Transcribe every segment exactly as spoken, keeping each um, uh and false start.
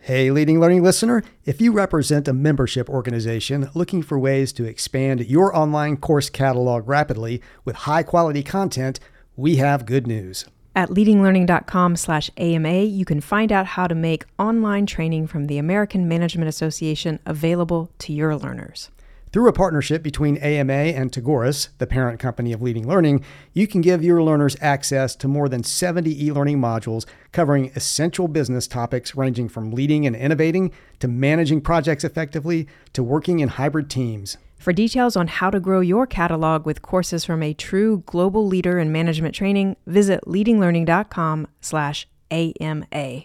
Hey, Leading Learning listener, if you represent a membership organization looking for ways to expand your online course catalog rapidly with high-quality content, we have good news. At leadinglearning.com slash AMA, you can find out how to make online training from the American Management Association available to your learners. Through a partnership between A M A and Tagoras, the parent company of Leading Learning, you can give your learners access to more than seventy e-learning modules covering essential business topics ranging from leading and innovating to managing projects effectively to working in hybrid teams. For details on how to grow your catalog with courses from a true global leader in management training, visit leadinglearning.com slash AMA.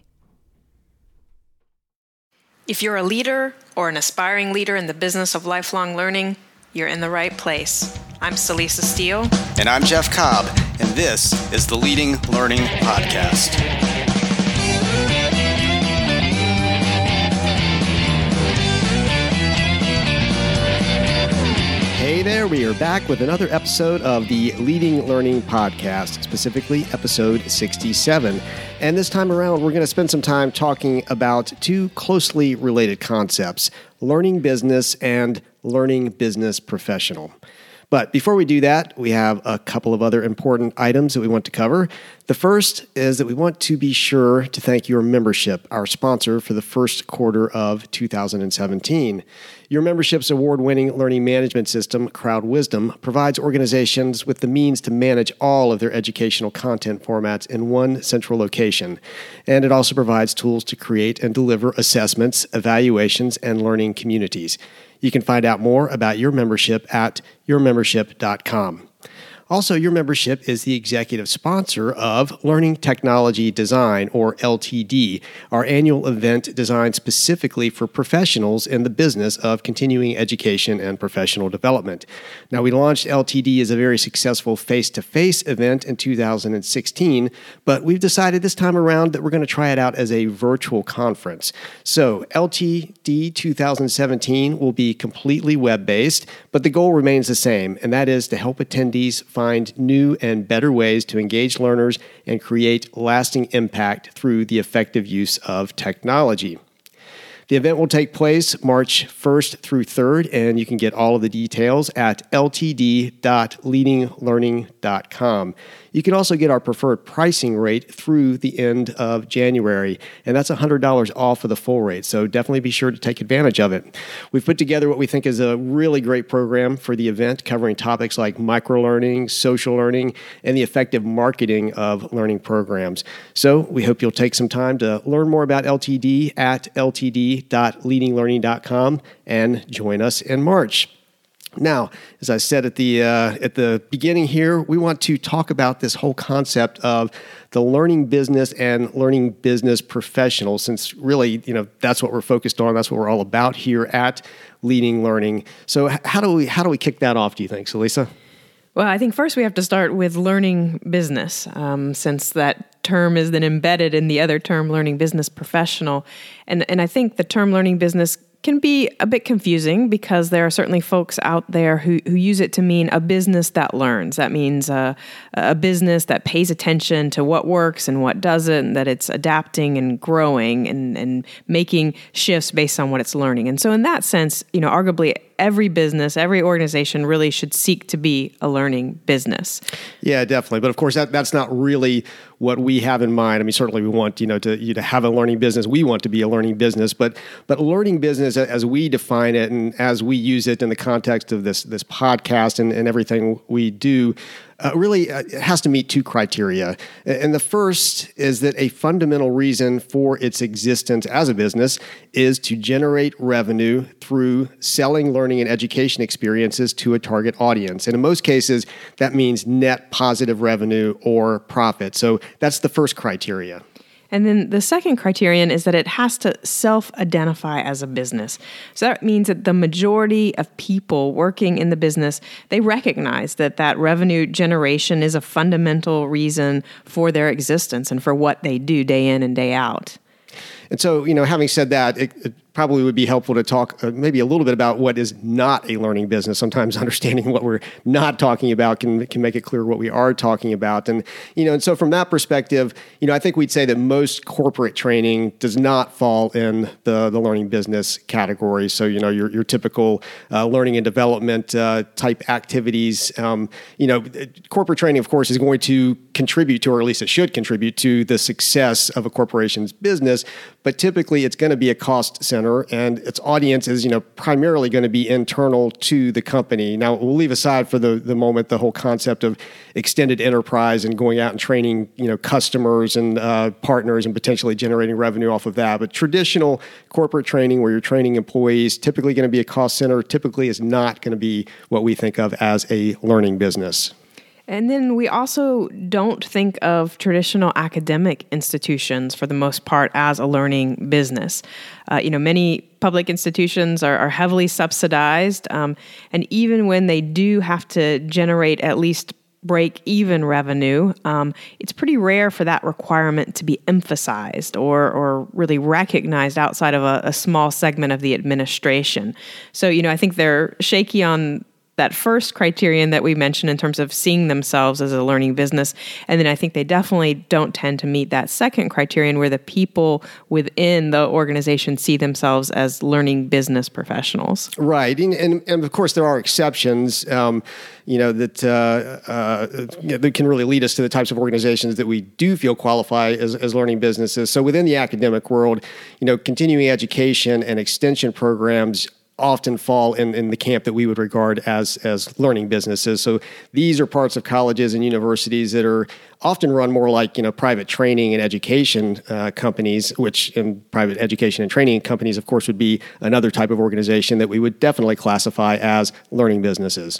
If you're a leader or an aspiring leader in the business of lifelong learning, you're in the right place. I'm Celisa Steele. And I'm Jeff Cobb, and this is the Leading Learning Podcast. Hey there, we are back with another episode of the Leading Learning Podcast, specifically episode sixty-seven. And this time around, we're going to spend some time talking about two closely related concepts, learning business and learning business professional. But before we do that, we have a couple of other important items that we want to cover. The first is that we want to be sure to thank your membership, our sponsor for the first quarter of two thousand seventeen. Your membership's award-winning learning management system, CrowdWisdom, provides organizations with the means to manage all of their educational content formats in one central location. And it also provides tools to create and deliver assessments, evaluations, and learning communities. You can find out more about your membership at your membership dot com. Also, your membership is the executive sponsor of Learning Technology Design, or L T D, our annual event designed specifically for professionals in the business of continuing education and professional development. Now, we launched L T D as a very successful face-to-face event in two thousand sixteen, but we've decided this time around that we're going to try it out as a virtual conference. So, L T D two thousand seventeen will be completely web-based, but the goal remains the same, and that is to help attendees find new and better ways to engage learners and create lasting impact through the effective use of technology. The event will take place March first through third, and you can get all of the details at L T D dot leading learning dot com. You can also get our preferred pricing rate through the end of January, and that's one hundred dollars off of the full rate, so definitely be sure to take advantage of it. We've put together what we think is a really great program for the event, covering topics like microlearning, social learning, and the effective marketing of learning programs. So we hope you'll take some time to learn more about L T D at L T D dot leading learning dot com and join us in March. Now, as I said at the uh, at the beginning here, we want to talk about this whole concept of the learning business and learning business professional, since really, you know, that's what we're focused on. That's what we're all about here at Leading Learning. So, how do we how do we kick that off, do you think, Celisa? Well, I think first we have to start with learning business, um, since that term is then embedded in the other term, learning business professional. And and I think the term learning business can be a bit confusing because there are certainly folks out there who, who use it to mean a business that learns. That means uh, a business that pays attention to what works and what doesn't, that it's adapting and growing and, and making shifts based on what it's learning. And so in that sense, you know, arguably every business, every organization really should seek to be a learning business. Yeah, definitely. But of course, that, that's not really what we have in mind. I mean, certainly we want, you know, to you to have a learning business. We want to be a learning business, but but learning business as we define it and as we use it in the context of this this podcast and, and everything we do, Uh, really, uh, it has to meet two criteria. And the first is that a fundamental reason for its existence as a business is to generate revenue through selling learning and education experiences to a target audience. And in most cases, that means net positive revenue or profit. So that's the first criteria. And then the second criterion is that it has to self-identify as a business. So that means that the majority of people working in the business, they recognize that that revenue generation is a fundamental reason for their existence and for what they do day in and day out. And so, you know, having said that, it, it probably would be helpful to talk uh, maybe a little bit about what is not a learning business. Sometimes understanding what we're not talking about can can make it clear what we are talking about. And you know, and so from that perspective, you know, I think we'd say that most corporate training does not fall in the the learning business category. So you know, your your typical uh, learning and development uh, type activities. Um, you know, corporate training, of course, is going to contribute to, or at least it should contribute to, the success of a corporation's business. But typically, it's going to be a cost center. And its audience is, you know, primarily going to be internal to the company. Now, we'll leave aside for the, the moment the whole concept of extended enterprise and going out and training, you know, customers and uh, partners and potentially generating revenue off of that. But traditional corporate training, where you're training employees, typically going to be a cost center, typically is not going to be what we think of as a learning business. And then we also don't think of traditional academic institutions for the most part as a learning business. Uh, you know, many public institutions are, are heavily subsidized, um, and even when they do have to generate at least break-even revenue, um, it's pretty rare for that requirement to be emphasized or or really recognized outside of a, a small segment of the administration. So, you know, I think they're shaky on that first criterion that we mentioned in terms of seeing themselves as a learning business. And then I think they definitely don't tend to meet that second criterion, where the people within the organization see themselves as learning business professionals. Right. And, and, and of course, there are exceptions, um, you know, that, uh, uh, that can really lead us to the types of organizations that we do feel qualify as, as learning businesses. So within the academic world, you know, continuing education and extension programs often fall in, in the camp that we would regard as as learning businesses. So these are parts of colleges and universities that are often run more like, you know, private training and education uh, companies, which in private education and training companies, of course, would be another type of organization that we would definitely classify as learning businesses.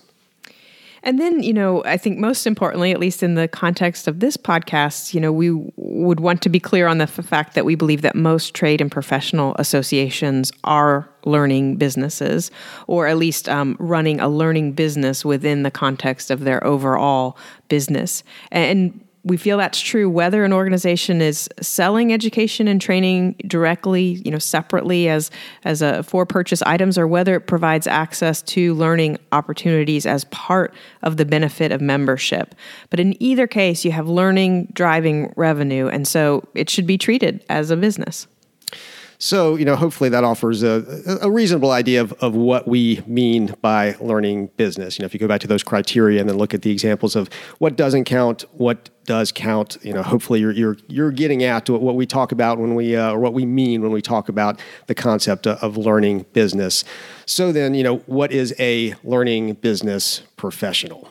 And then, you know, I think most importantly, at least in the context of this podcast, you know, we would want to be clear on the f- fact that we believe that most trade and professional associations are learning businesses, or at least um, running a learning business within the context of their overall business. And we feel that's true whether an organization is selling education and training directly, you know, separately as as a for purchase items, or whether it provides access to learning opportunities as part of the benefit of membership. But in either case, you have learning driving revenue, and so it should be treated as a business. So, you know, hopefully that offers a, a reasonable idea of, of what we mean by learning business. You know, if you go back to those criteria and then look at the examples of what doesn't count, what does count, you know, hopefully you're you're you're getting at what we talk about when we uh, or what we mean when we talk about the concept of learning business. So then, you know, what is a learning business professional?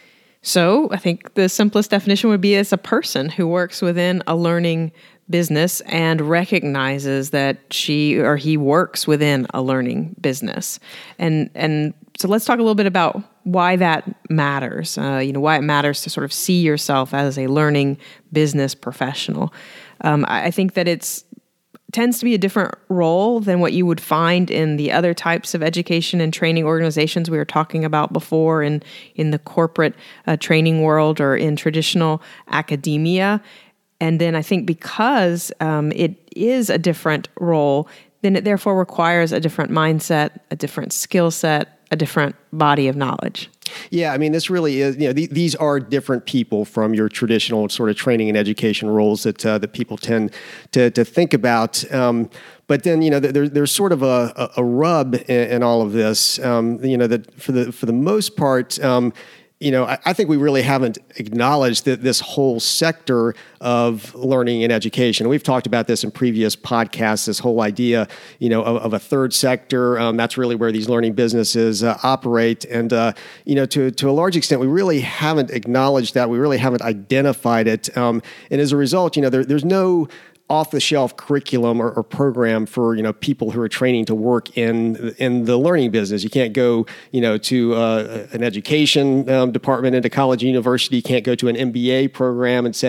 So I think the simplest definition would be as a person who works within a learning business and recognizes that she or he works within a learning business. And and so let's talk a little bit about why that matters, uh, you know, why it matters to sort of see yourself as a learning business professional. Um, I, I think that it's tends to be a different role than what you would find in the other types of education and training organizations we were talking about before in, in the corporate uh, training world or in traditional academia. And then I think because um, it is a different role, then it therefore requires a different mindset, a different skill set, a different body of knowledge. Yeah, I mean, this really is, you know, th- these are different people from your traditional sort of training and education roles that uh, that people tend to to think about. Um, but then, you know, there, there's sort of a, a rub in, in all of this, um, you know, that for the for the most part, um, you know, I, I think we really haven't acknowledged that this whole sector of learning and education. We've talked about this in previous podcasts, this whole idea, you know, of, of a third sector. Um, that's really where these learning businesses uh, operate. And, uh, you know, to, to a large extent, we really haven't acknowledged that. We really haven't identified it. Um, and as a result, you know, there, there's no off-the-shelf curriculum or, or program for, you know, people who are training to work in in the learning business. You can't go, you know, to uh, an education um, department at a college or university. You can't go to an M B A program and say,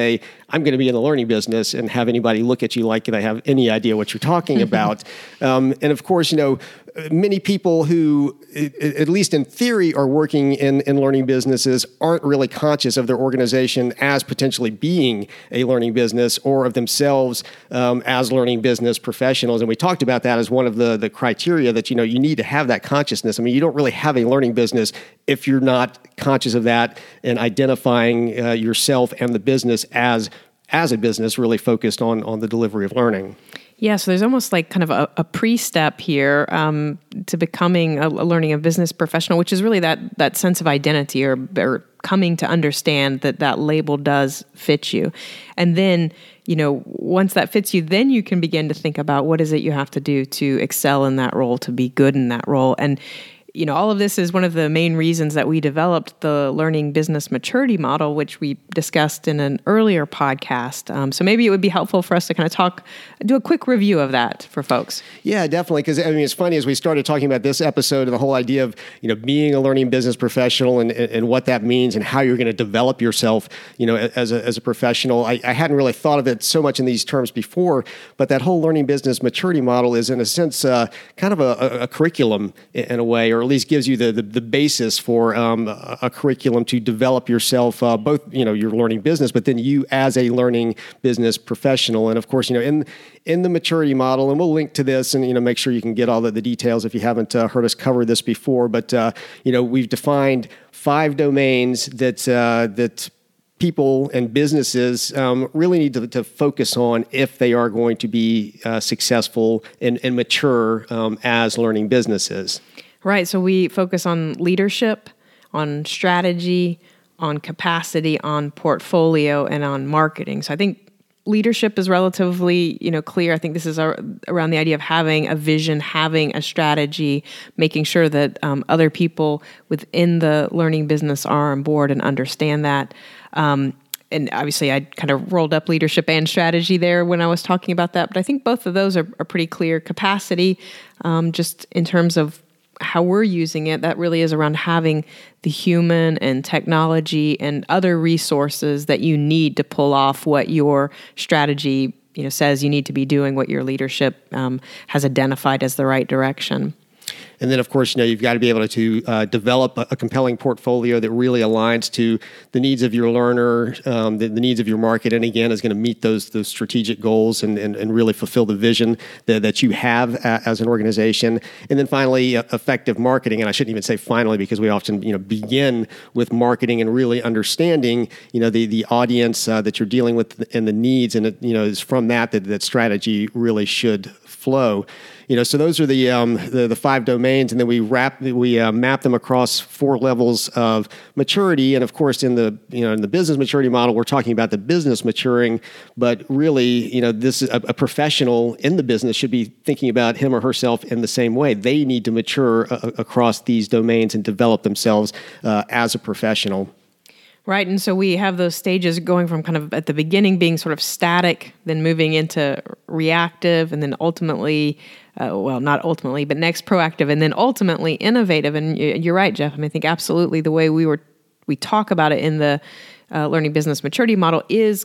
I'm going to be in the learning business, and have anybody look at you like they have any idea what you're talking about. um, and of course, you know, many people who, at least in theory, are working in, in learning businesses aren't really conscious of their organization as potentially being a learning business, or of themselves um, as learning business professionals. And we talked about that as one of the, the criteria that, you know, you need to have that consciousness. I mean, you don't really have a learning business if you're not conscious of that and identifying uh, yourself and the business as as a business really focused on on the delivery of learning. Yeah, so there's almost like kind of a, a pre-step here um, to becoming a, a learning a business professional, which is really that that sense of identity, or, or coming to understand that that label does fit you. And then, you know, once that fits you, then you can begin to think about what is it you have to do to excel in that role, to be good in that role. And you know, all of this is one of the main reasons that we developed the learning business maturity model, which we discussed in an earlier podcast. Um, so maybe it would be helpful for us to kind of talk, do a quick review of that for folks. Yeah, definitely. Because I mean, it's funny, as we started talking about this episode and the whole idea of, you know, being a learning business professional and, and what that means and how you're going to develop yourself, you know, as a, as a professional. I, I hadn't really thought of it so much in these terms before, but that whole learning business maturity model is, in a sense, uh, kind of a, a, a curriculum in, in a way, or at least gives you the the, the basis for um, a, a curriculum to develop yourself, uh, both, you know, your learning business, but then you as a learning business professional. And of course, you know, in in the maturity model, and we'll link to this, and, you know, make sure you can get all the, the details if you haven't uh, heard us cover this before. But uh, you know, we've defined five domains that uh, that people and businesses um, really need to, to focus on if they are going to be uh, successful and, and mature um, as learning businesses. Right. So we focus on leadership, on strategy, on capacity, on portfolio, and on marketing. So I think leadership is relatively, you know, clear. I think this is our, around the idea of having a vision, having a strategy, making sure that um, other people within the learning business are on board and understand that. Um, and obviously, I kind of rolled up leadership and strategy there when I was talking about that. But I think both of those are, are pretty clear. Capacity, um, just in terms of how we're using it, that really is around having the human and technology and other resources that you need to pull off what your strategy, you know, says you need to be doing, what your leadership um, has identified as the right direction. And then, of course, you know, you've got to be able to uh, develop a, a compelling portfolio that really aligns to the needs of your learner, um, the, the needs of your market, and again, is going to meet those those strategic goals and, and, and really fulfill the vision that, that you have a, as an organization. And then finally, uh, effective marketing. And I shouldn't even say finally, because we often, you know, begin with marketing and really understanding, you know, the the audience uh, that you're dealing with and the needs, and it, you know, it's from that that that strategy really should flow. You know, so those are the um, the, the five domains, and then we wrap we uh, map them across four levels of maturity. And of course, in the you know in the business maturity model, we're talking about the business maturing, but really, you know, this is a, a professional in the business should be thinking about him or herself in the same way. They need to mature uh, across these domains and develop themselves uh, as a professional. Right. And so we have those stages going from kind of at the beginning being sort of static, then moving into reactive, and then ultimately, uh, well, not ultimately, but next proactive, and then ultimately innovative. And you're right, Jeff. I mean, I think absolutely the way we were, we talk about it in the uh, learning business maturity model is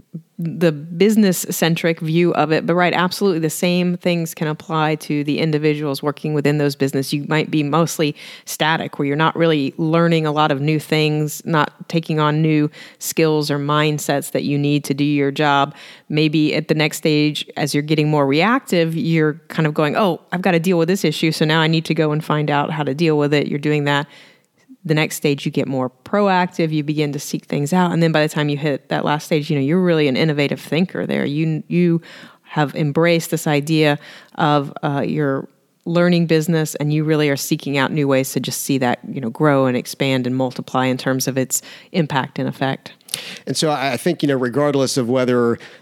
the business-centric view of it. But right, absolutely the same things can apply to the individuals working within those business. You might be mostly static, where you're not really learning a lot of new things, not taking on new skills or mindsets that you need to do your job. Maybe at the next stage, as you're getting more reactive, you're kind of going, oh, I've got to deal with this issue, so now I need to go and find out how to deal with it. You're doing that. The next stage, you get more proactive, you begin to seek things out. And then by the time you hit that last stage, you know, you're really an innovative thinker there. You you have embraced this idea of uh, your learning business, and you really are seeking out new ways to just see that, you know, grow and expand and multiply in terms of its impact and effect. And so I think, you know, regardless of whether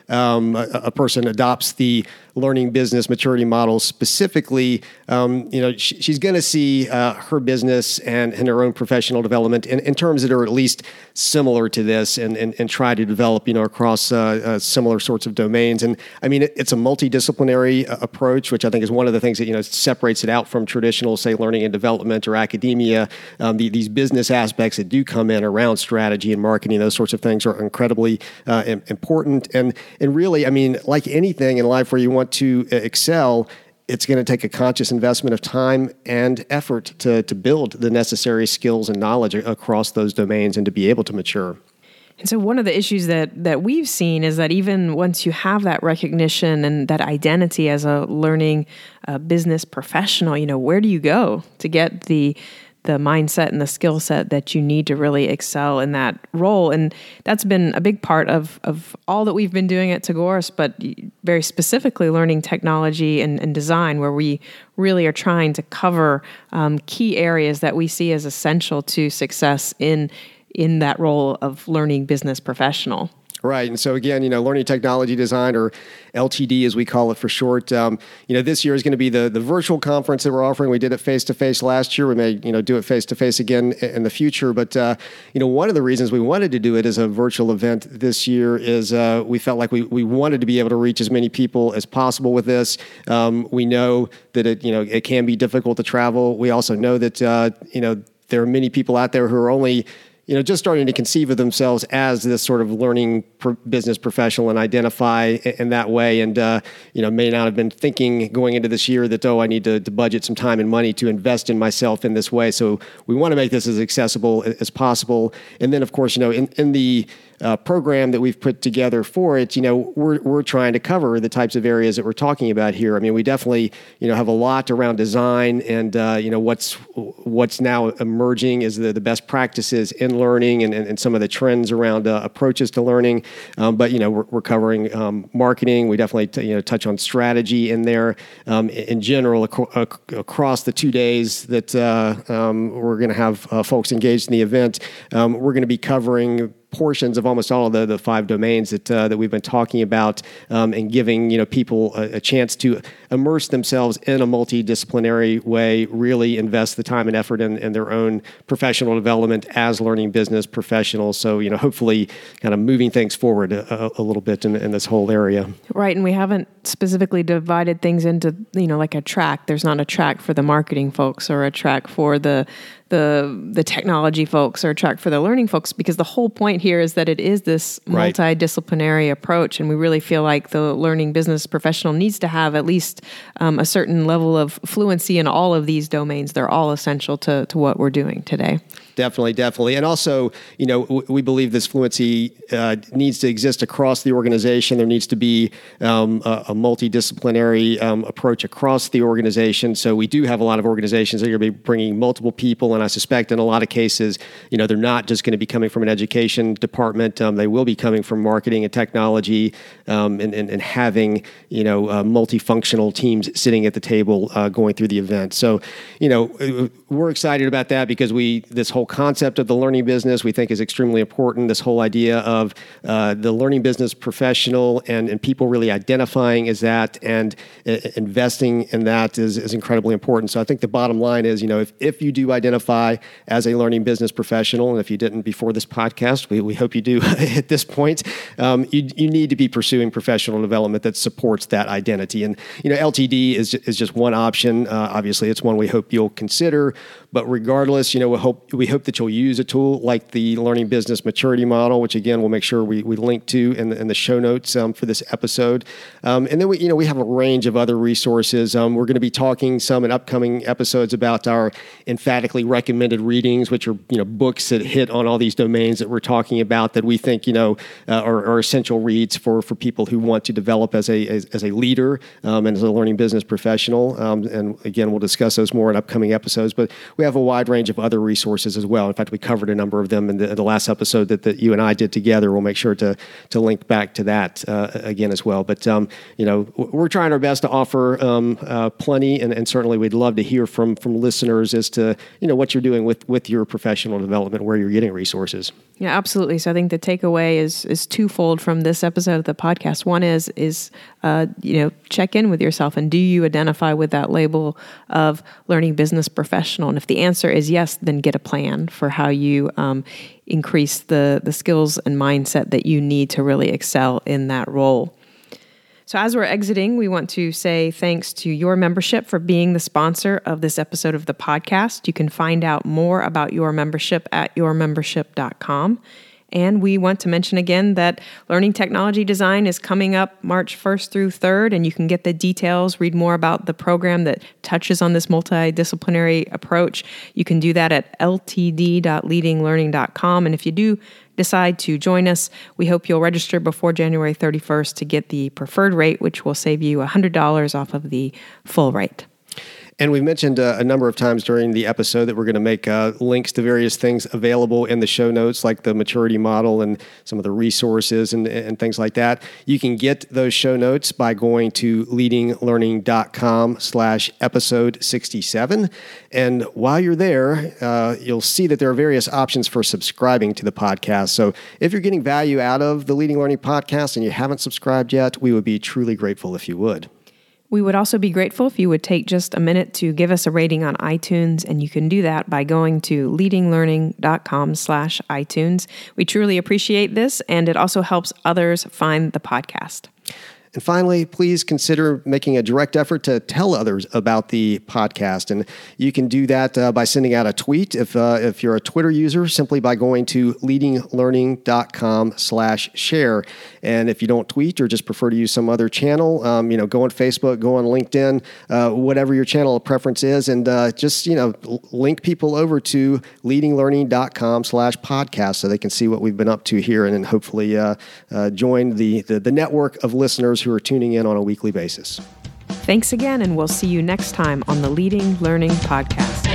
um, a, a person adopts the learning business maturity model specifically, um, you know, she, she's going to see uh, her business and, and her own professional development in, in terms that are at least similar to this, and, and, and try to develop, you know, across uh, uh, similar sorts of domains. And I mean, it, it's a multidisciplinary uh, approach, which I think is one of the things that, you know, separates it out from traditional, say, learning and development or academia. Um, the, these business aspects that do come in around strategy and marketing, those sorts of things are incredibly uh, important. And, and really, I mean, like anything in life where you want to excel, it's going to take a conscious investment of time and effort to, to build the necessary skills and knowledge across those domains and to be able to mature. And so one of the issues that that we've seen is that even once you have that recognition and that identity as a learning uh, business professional, you know, where do you go to get the the mindset and the skill set that you need to really excel in that role? And that's been a big part of, of all that we've been doing at Tagoras, but very specifically learning technology and, and design, where we really are trying to cover um, key areas that we see as essential to success in in that role of learning business professional. Right. And so again, you know, learning technology design, or L T D as we call it for short, um, you know, this year is going to be the, the virtual conference that we're offering. We did it face-to-face last year. We may, you know, do it face-to-face again in the future. But, uh, you know, one of the reasons we wanted to do it as a virtual event this year is uh, we felt like we, we wanted to be able to reach as many people as possible with this. Um, we know that it, you know, it can be difficult to travel. We also know that, uh, you know, there are many people out there who are only you know, just starting to conceive of themselves as this sort of learning pro- business professional and identify in, in that way. And, uh, you know, may not have been thinking going into this year that, oh, I need to, to budget some time and money to invest in myself in this way. So we want to make this as accessible as possible. And then, of course, you know, in, in the Uh, program that we've put together for it, you know, we're we're trying to cover the types of areas that we're talking about here. I mean, we definitely, you know, have a lot around design and, uh, you know, what's what's now emerging is the, the best practices in learning and, and, and some of the trends around uh, approaches to learning. Um, but, you know, we're, we're covering um, marketing. We definitely, t- you know, touch on strategy in there. Um, in general, ac- ac- across the two days that uh, um, we're going to have uh, folks engaged in the event, um, we're going to be covering portions of almost all of the, the five domains that uh, that we've been talking about, um, and giving you know people a, a chance to immerse themselves in a multidisciplinary way, really invest the time and effort in, in their own professional development as learning business professionals. So you know, hopefully, kind of moving things forward a, a little bit in, in this whole area. Right, and we haven't specifically divided things into you know like a track. There's not a track for the marketing folks or a track for the the the technology folks or a track for the learning folks, because the whole point here is that it is this Right. multidisciplinary approach, and we really feel like the learning business professional needs to have at least um, a certain level of fluency in all of these domains. They're all essential to, to what we're doing today. Definitely, definitely. And also, you know, w- we believe this fluency uh, needs to exist across the organization. There needs to be um, a, a multidisciplinary um, approach across the organization. So we do have a lot of organizations that are going to be bringing multiple people, and I suspect in a lot of cases, you know, they're not just going to be coming from an education department. Um, they will be coming from marketing and technology, um, and, and, and having, you know, uh, multifunctional teams sitting at the table uh, going through the event. So, you know, we're excited about that because we, this whole concept of the learning business we think is extremely important. This whole idea of uh, the learning business professional and, and people really identifying as that and uh, investing in that is, is incredibly important. So I think the bottom line is, you know, if, if you do identify as a learning business professional, and if you didn't before this podcast, we, we hope you do at this point, um, you, you need to be pursuing professional development that supports that identity. And, you know, L T D is, is just one option. Uh, obviously, it's one we hope you'll consider. But regardless, you know, we hope we hope that you'll use a tool like the Learning Business Maturity Model, which again we'll make sure we, we link to in the, in the show notes um, for this episode. Um, and then we you know we have a range of other resources. Um, we're going to be talking some in upcoming episodes about our emphatically recommended readings, which are you know books that hit on all these domains that we're talking about that we think you know uh, are, are essential reads for for people who want to develop as a as, as a leader um, and as a learning business professional. Um, and again, we'll discuss those more in upcoming episodes. But we have a wide range of other resources as well. In fact, we covered a number of them in the, in the last episode that, that you and I did together. We'll make sure to to link back to that uh, again as well. But um, you know, we're trying our best to offer um, uh, plenty, and, and certainly we'd love to hear from from listeners as to you know what you're doing with with your professional development, where you're getting resources. Yeah, absolutely. Absolutely. So I think the takeaway is is twofold from this episode of the podcast. One is is uh, you know check in with yourself, and do you identify with that label of learning business professional? And if the answer is yes, then get a plan for how you um, increase the the skills and mindset that you need to really excel in that role. So as we're exiting, we want to say thanks to Your Membership for being the sponsor of this episode of the podcast. You can find out more about Your Membership at your membership dot com. And we want to mention again that Learning Technology Design is coming up March first through third, and you can get the details, read more about the program that touches on this multidisciplinary approach. You can do that at l t d dot leading learning dot com. And if you do decide to join us, we hope you'll register before January thirty-first to get the preferred rate, which will save you one hundred dollars off of the full rate. And we've mentioned uh, a number of times during the episode that we're going to make uh, links to various things available in the show notes, like the maturity model and some of the resources and, and things like that. You can get those show notes by going to leading learning dot com slash episode sixty-seven. And while you're there, uh, you'll see that there are various options for subscribing to the podcast. So if you're getting value out of the Leading Learning podcast and you haven't subscribed yet, we would be truly grateful if you would. We would also be grateful if you would take just a minute to give us a rating on iTunes, and you can do that by going to leading learning dot com slash iTunes. We truly appreciate this, and it also helps others find the podcast. And finally, please consider making a direct effort to tell others about the podcast. And you can do that uh, by sending out a tweet. If uh, if you're a Twitter user, simply by going to leading learning dot com slash share. And if you don't tweet or just prefer to use some other channel, um, you know, go on Facebook, go on LinkedIn, uh, whatever your channel of preference is, and uh, just, you know, link people over to leading learning dot com slash podcast so they can see what we've been up to here and then hopefully uh, uh, join the, the, the network of listeners who are tuning in on a weekly basis. Thanks again, and we'll see you next time on the Leading Learning Podcast.